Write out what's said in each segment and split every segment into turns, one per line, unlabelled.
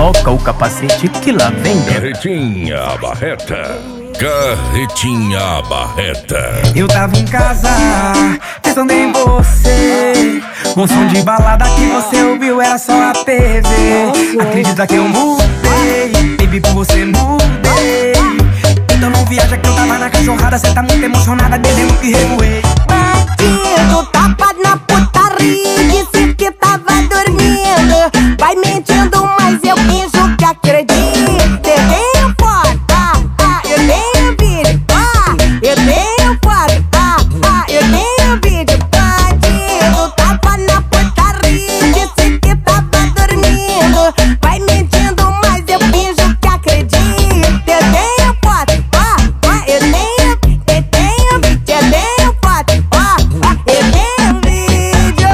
coloca o capacete que lá vem dentro.
Carretinha Barreta, Carretinha Barreta.
Eu tava em casa, pensando em você. Um som de balada que você ouviu era só a TV. Acredita que eu mudei, baby, por você mudei. Então não viaja que eu tava na cachorrada. Cê tá muito emocionada, dizendo que revoei.
Bandido, tapa na putaria, disse que tava dormindo. Vai mentindo, mas eu finjo que acredito. Eu tenho foto, eu tenho vídeo, eu tenho foto, eu tenho vídeo. Bandido, tapa na putaria, disse que tava dormindo. Vai mentindo, mas eu finjo que acredito. Eu tenho foto, eu tenho foto, eu tenho vídeo.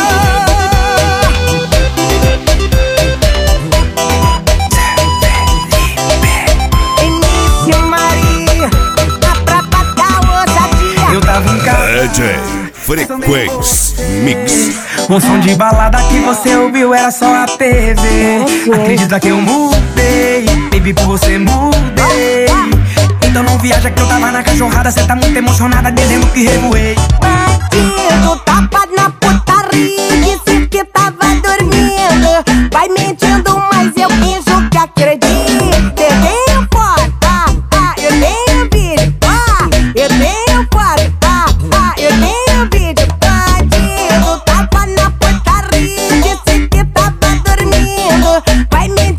Início Maria, pra pagar ousadia.
Eu tava em casa,
DJ Frequência Mix.
um som de balada que você ouviu era só a TV. Acredita que eu mudei, baby, por você mudei. Então não viaja que eu tava na cachorrada. Cê tá muito emocionada, dizendo que revoei.
Bandido, tapa na putaria, disse que tava dormindo. Vai mentindo, mas eu finjo que acredito. Eu tenho foto, eu tenho vídeo, eu tenho foto, eu tenho vídeo. Bandido, tapa na putaria, disse que tava dormindo. Vai mentindo,